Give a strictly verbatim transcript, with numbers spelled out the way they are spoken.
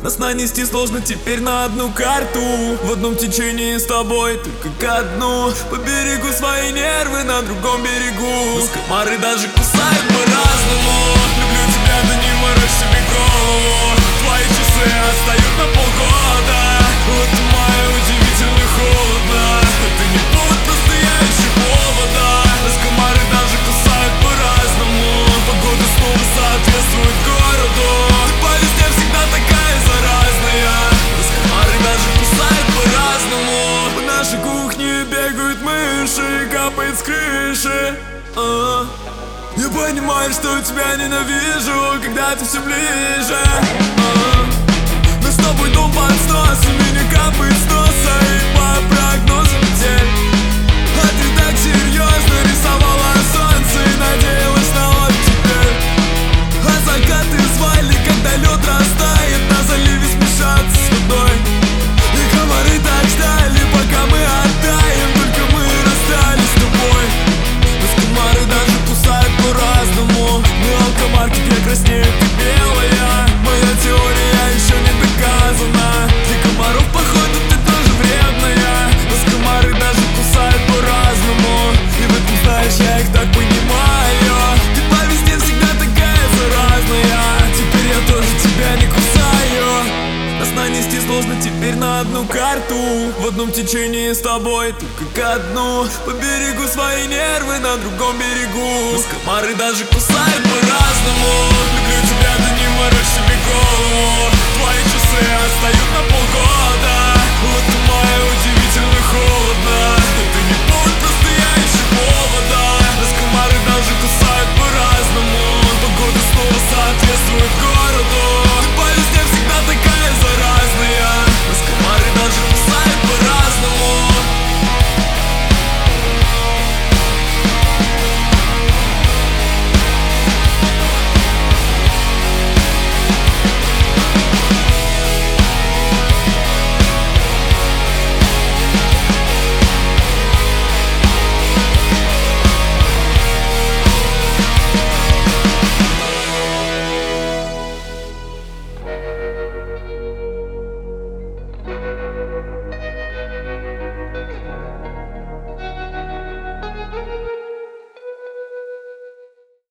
Нас нанести сложно теперь на одну карту. В одном течении с тобой, только ко дну. По берегу свои нервы, на другом берегу. Нас комары даже кусают по-разному. Люблю тебя, да не морочь себе голову. Твои часы отстают на полгода. Вот мая удивительно холодно. Это не повод, просто я ищу повода. Нас комары даже кусают по-разному. Погода снова соответствует городу. По весне всегда такая заразная. Нас комары даже кусают по-разному. По нашей кухне бегают мыши, капает с крыши. А-а. Я понимаю, что тебя ненавижу, когда ты все ближе. А-а. Но с тобой дом под сносом, меня капает с носа. И по прогнозу метель. А ты так серьезно рисовала солнце и надеялась на оттепель. А закаты звали, когда лед растает, на заливе смешаться с водой. И комары так ждали, пока мы оттаем, только мы расстались с тобой. Нас комары даже кусают по-разному. Мы алкомарки, где краснеет и белая. Моя теория еще не доказана. Для комаров, походу, ты тоже вредная. Нас комары даже кусают по-разному. И в этом, знаешь, я их так понимаю. Ты по весне всегда такая заразная. Теперь я тоже тебя не кусаю. Нас нанести сложно теперь на одну карту. В одном течении с тобой, только ко дну. По берегу свои нервы, на другом берегу. Нас комары даже кусают по-разному. Люблю тебя, да не морочь себе голову. Твои часы отстают на полгода. Вот